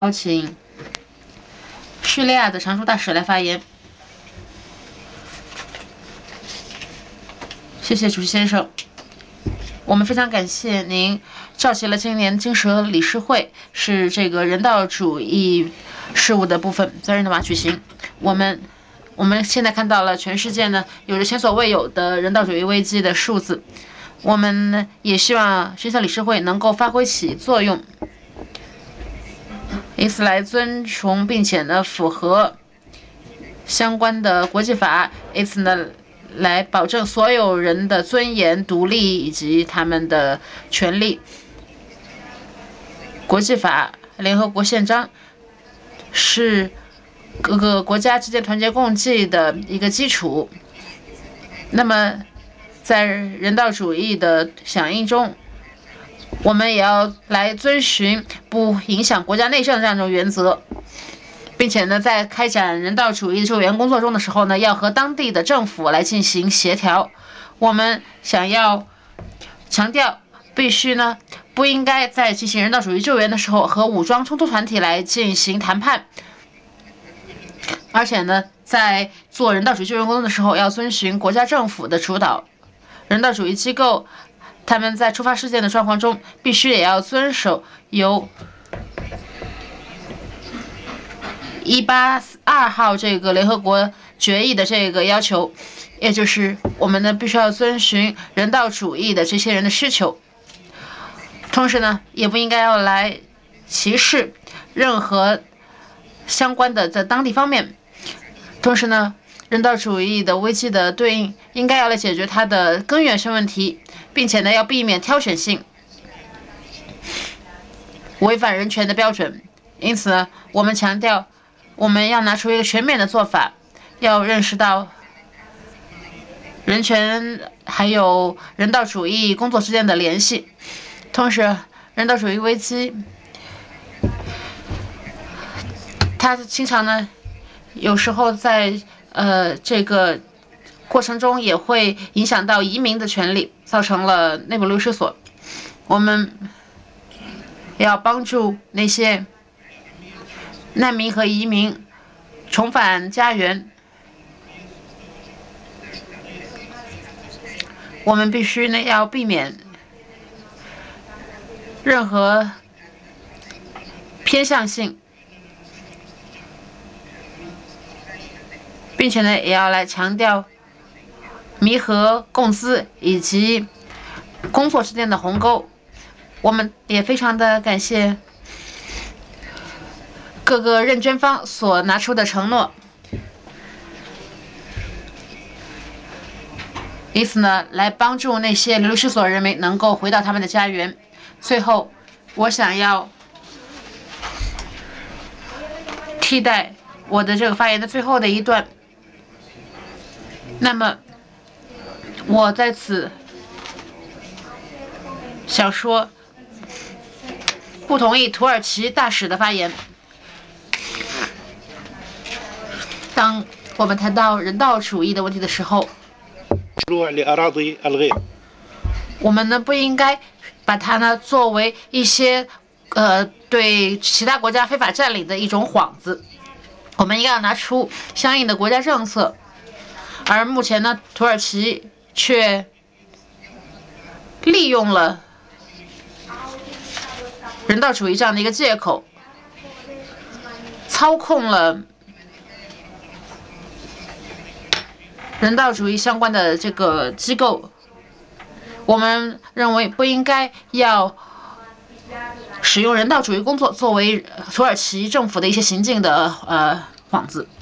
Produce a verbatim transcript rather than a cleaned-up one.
邀请叙利亚的常驻大使来发言。谢谢主席先生，我们非常感谢您召集了今年金蛇理事会，是这个人道主义事务的部分，在日内瓦举行。我们我们现在看到了全世界呢有着前所未有的人道主义危机的数字，我们呢也希望金蛇理事会能够发挥起作用。以此来遵从并且呢符合相关的国际法，以此呢来保证所有人的尊严、独立以及他们的权利。国际法、联合国宪章是各个国家之间团结共济的一个基础。那么，在人道主义的响应中，我们也要来遵循不影响国家内政这样一种原则，并且呢，在开展人道主义救援工作中的时候呢，要和当地的政府来进行协调。我们想要强调，必须呢不应该在进行人道主义救援的时候和武装冲突团体来进行谈判，而且呢，在做人道主义救援工作的时候，要遵循国家政府的主导。人道主义机构他们在突发事件的状况中，必须也要遵守由一八二号这个联合国决议的这个要求，也就是我们呢必须要遵循人道主义的这些人的需求，同时呢也不应该要来歧视任何相关的在当地方面，同时呢人道主义的危机的对应应该要来解决它的根源性问题，并且呢要避免挑选性、违反人权的标准。因此呢我们强调我们要拿出一个全面的做法，要认识到人权还有人道主义工作之间的联系。同时人道主义危机它经常呢有时候在呃这个过程中也会影响到移民的权利，造成了内部流失所。我们要帮助那些难民和移民重返家园。我们必须呢要避免任何偏向性，并且呢也要来强调弥合共资以及工作之间的鸿沟。我们也非常的感谢各个认捐方所拿出的承诺，以此呢来帮助那些流失所人民能够回到他们的家园。最后我想要替代我的这个发言的最后的一段，那么我在此想说不同意土耳其大使的发言。当我们谈到人道主义的问题的时候，我们呢不应该把它呢作为一些呃对其他国家非法占领的一种幌子，我们应该要拿出相应的国家政策。而目前呢，土耳其却利用了人道主义这样的一个借口，操控了人道主义相关的这个机构。我们认为不应该要使用人道主义工作作为土耳其政府的一些行径的呃幌子。